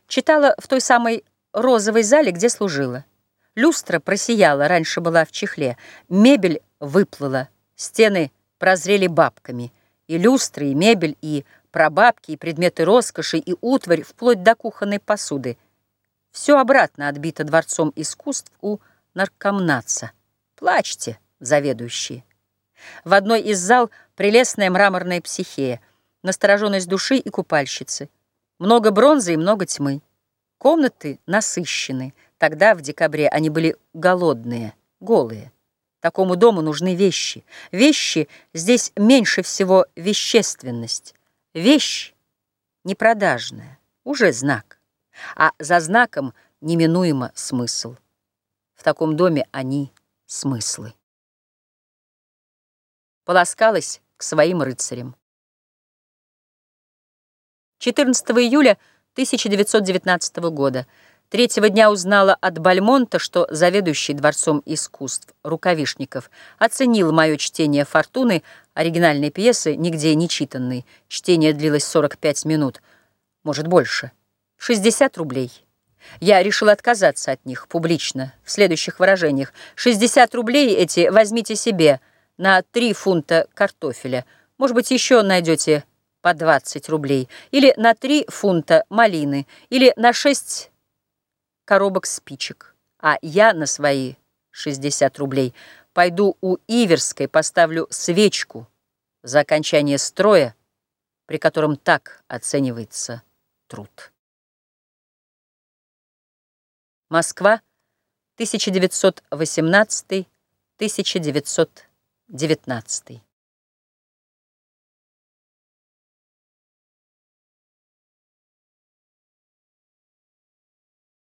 Читала в той самой розовой зале, где служила. Люстра просияла, раньше была в чехле. Мебель выплыла, стены прозрели бабками. И люстры, и мебель, и прабабки, и предметы роскоши, и утварь, вплоть до кухонной посуды. Все обратно отбито дворцом искусств у наркомнатца. Плачьте, заведующие. В одной из зал прелестная мраморная психея, настороженность души и купальщицы. Много бронзы и много тьмы. Комнаты насыщены. Тогда, в декабре, они были голодные, голые. Такому дому нужны вещи. Вещи здесь меньше всего вещественность. Вещь непродажная, уже знак. А за знаком неминуемо смысл. В таком доме они смыслы. Полоскалась к своим рыцарям. 14 июля 1919 года. Третьего дня узнала от Бальмонта, что заведующий Дворцом искусств Рукавишников оценил мое чтение «Фортуны», оригинальной пьесы, нигде не читанной. Чтение длилось 45 минут, может, больше. 60 рублей. Я решил отказаться от них публично, в следующих выражениях. 60 рублей эти возьмите себе на 3 фунта картофеля. Может быть, еще найдете по 20 рублей. Или на 3 фунта малины. Или на 6 коробок спичек. А я на свои 60 рублей пойду у Иверской, поставлю свечку за окончание строя, при котором так оценивается труд. Москва, 1918-1919.